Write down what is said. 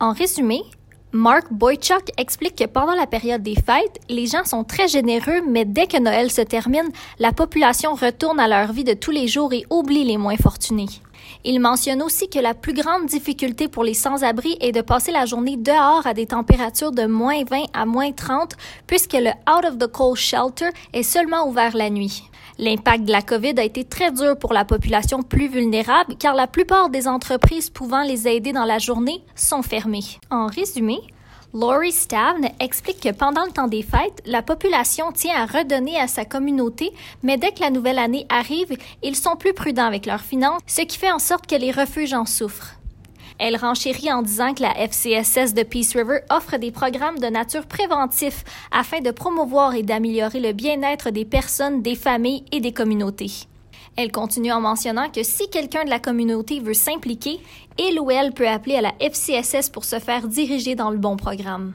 En résumé, Mark Boychuk explique que pendant la période des fêtes, les gens sont très généreux, mais dès que Noël se termine, la population retourne à leur vie de tous les jours et oublie les moins fortunés. Il mentionne aussi que la plus grande difficulté pour les sans-abri est de passer la journée dehors à des températures de moins 20 à moins 30, puisque le Out of the Cold Shelter est seulement ouvert la nuit. L'impact de la COVID a été très dur pour la population plus vulnérable, car la plupart des entreprises pouvant les aider dans la journée sont fermées. En résumé, Laurie Stavne explique que pendant le temps des fêtes, la population tient à redonner à sa communauté, mais dès que la nouvelle année arrive, ils sont plus prudents avec leurs finances, ce qui fait en sorte que les refuges en souffrent. Elle renchérit en disant que la FCSS de Peace River offre des programmes de nature préventif afin de promouvoir et d'améliorer le bien-être des personnes, des familles et des communautés. Elle continue en mentionnant que si quelqu'un de la communauté veut s'impliquer, il ou elle peut appeler à la FCSS pour se faire diriger dans le bon programme.